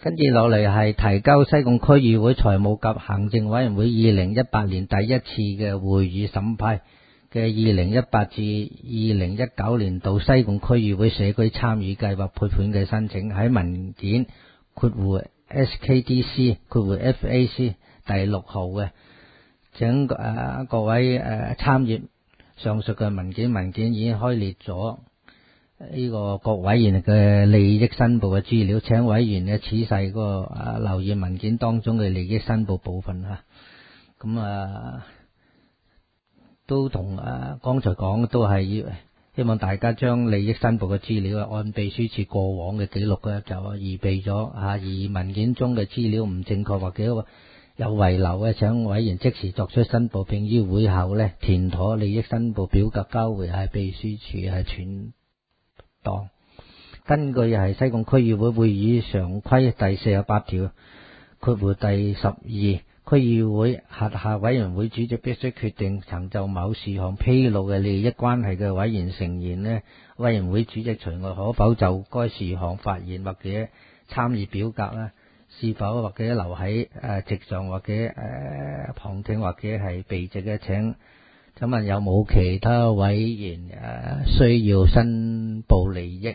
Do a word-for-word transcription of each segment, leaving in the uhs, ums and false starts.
跟住落嚟係提交西貢區議會財務及行政委員會二零一八年第一次嘅會議審批嘅二零一八至二零一九年度西貢區議會社區參與計劃撥款嘅申請，喺文件括弧 S K D C 括弧 F A C 第六號嘅，請誒、呃、各位誒參閱上述嘅文件，文件已經開列咗呢個各委員嘅利益申報嘅資料，請委員嘅仔細嗰個啊留意文件當中嘅利益申報部分吓。咁啊都同啊剛才講都係要希望大家將利益申報嘅資料按秘書處過往嘅記錄咧就預備咗啊，而文件中嘅資料唔正確或者有遺漏嘅，請委員即時作出申報，並於會後咧填妥利益申報表格交回係秘書處係全當。根據係西貢區議會會議常規第四十八條括弧第十二，區議會轄下委員會主席必須決定曾就某事項披露嘅利益關係嘅委員成員呢，委員會主席除外可否就該事項發言或者參與表格呢？是否或者留喺誒席上或者誒、呃、旁聽或者係避席嘅？請請問有冇其他委員誒、呃、需要申報利益？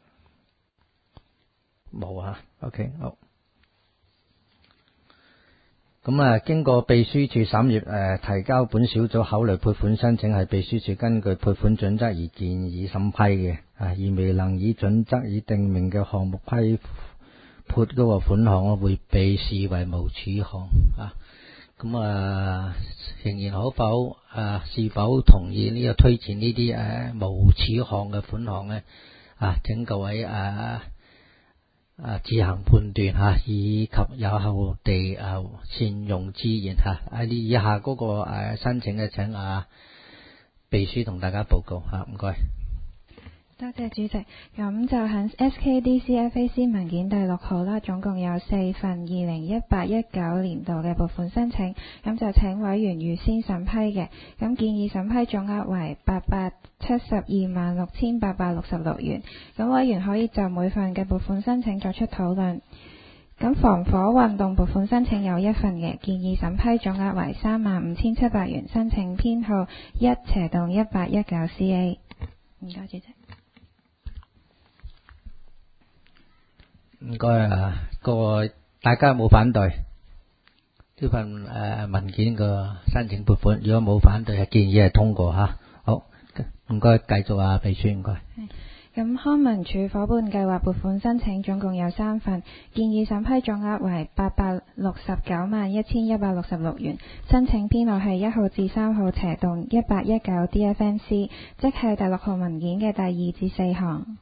冇啊 ，OK 好。咁啊，經過秘書處審閱誒，提交本小組考慮撥款申請係秘書處根據撥款準則而建議審批嘅，啊，而未能以準則以定明嘅項目批撥嗰個款項啊，會被視為無處項啊。咁啊，仍然可否啊？是否同意呢個推薦呢啲誒無處項嘅款項呢？啊，請各位啊。啊，自行判斷吓，以及有效地啊善用資源吓。啊，以下嗰個誒申請嘅，請啊秘書同大家報告吓，唔該。 多謝主席。咁就喺 S K D C F A C 文件第六號啦，總共有四份二零一八一九年度嘅撥款申請，咁就請委員預先審批嘅。咁建議審批總額為八百七十二萬六千八百六十六元。咁委員可以就每份嘅撥款申請作出討論。咁防火運動撥款申請有一份嘅，建議審批總額為三萬五千七百元，申請編號一斜洞一八一九 C A。唔該，主席。 唔該啊，各位大家有冇反對呢份誒文件個申請撥款？如果冇反對，係建議係通過吓。好，唔該，繼續啊，秘書唔該。 咁康文署伙伴計劃撥款申請總共有三份，建議審批總額為八百六十九萬一千一百六十六元，申請編號係一號至三號斜洞一八一九 D F N C， 即係第六號文件嘅第二至四項。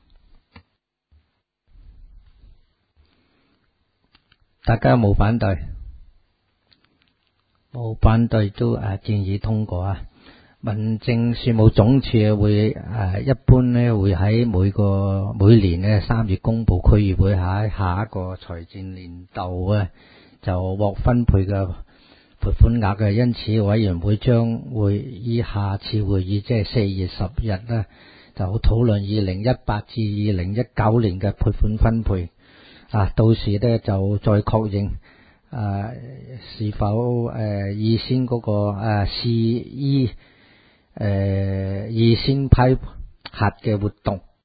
大家有冇反對？冇反對都誒建議通過啊。民政事務總署會誒一般咧會喺每個每年咧三月公布區議會喺下一個財政年度咧就獲分配嘅撥款額嘅，因此委員會將會以下次會議即係四月十日咧就討論二零一八至二零一九年嘅撥款分配。啊，到時咧就再確認啊是否誒預先嗰個誒試依誒預先批核嘅活動